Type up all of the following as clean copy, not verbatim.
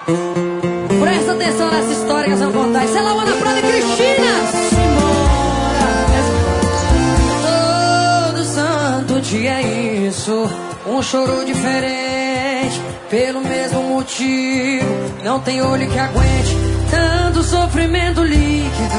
Presta atenção nessa história que nós vamos contar. Isso é Lauana Prada e Cristina. Todo santo dia é isso. Um choro diferente, pelo mesmo motivo. Não tem olho que aguente tanto sofrimento líquido.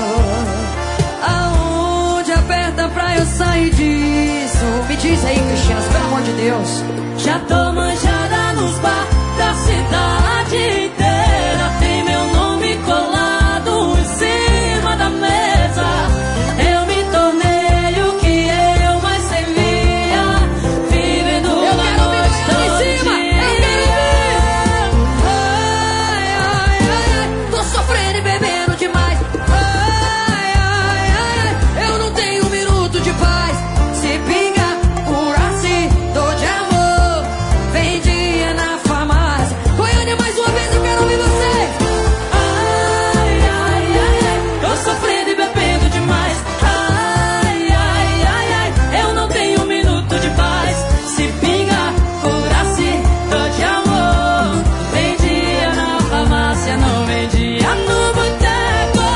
Aonde aperta pra eu sair disso? Me diz aí, Cristina, pelo amor de Deus. Já tô manjada nos bar da cidade inteira. Tem meu nome colado em cima da mesa. Eu me tornei o que eu mais temia, vivendo na noite todo dia. Ai, ai, ai, tô sofrendo e bebendo demais. Ai, ai, ai, eu não tenho um minuto de paz. Se pinga, cura-se, dor de amor. Vendia na farmácia. Goiânia, mais uma vez eu quero ouvir vocês. Ai, ai, ai, ai, tô sofrendo e bebendo demais. Ai, ai, ai, ai, eu não tenho um minuto de paz. Se pinga, cura-se, dor de amor. Vendia na farmácia, não vendia no boteco.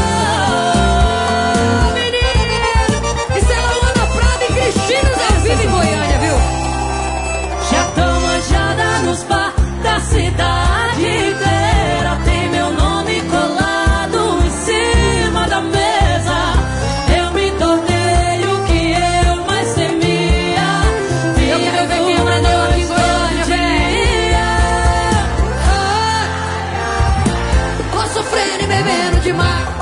Menino, isso é Lauana Prada e Cristina ao vivo em Goiânia, viu? Já tô manjada nos bar da cidade inteira. Tem meu nome colado em cima da mesa. Eu me tornei o que eu mais temia. Eu quero ver quem mandou aqui em Goiânia, velho. Tô sofrendo e bebendo demais.